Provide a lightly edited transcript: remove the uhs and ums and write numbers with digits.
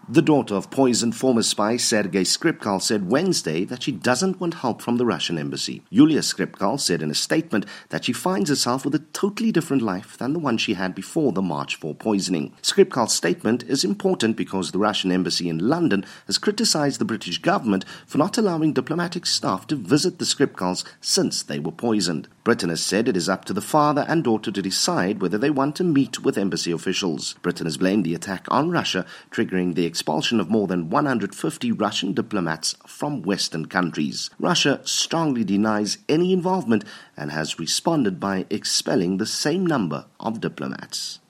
The daughter of poisoned former spy Sergei Skripal said Wednesday that she doesn't want help from the Russian embassy. Yulia Skripal said in a statement that she finds herself with a totally different life than the one she had before the March 4 poisoning. Skripal's statement is important because the Russian embassy in London has criticized the British government for not allowing diplomatic staff to visit the Skripals since they were poisoned. Britain has said it is up to the father and daughter to decide whether they want to meet with embassy officials. Britain has blamed the attack on Russia, triggering the expulsion of more than 150 Russian diplomats from Western countries. Russia strongly denies any involvement and has responded by expelling the same number of diplomats.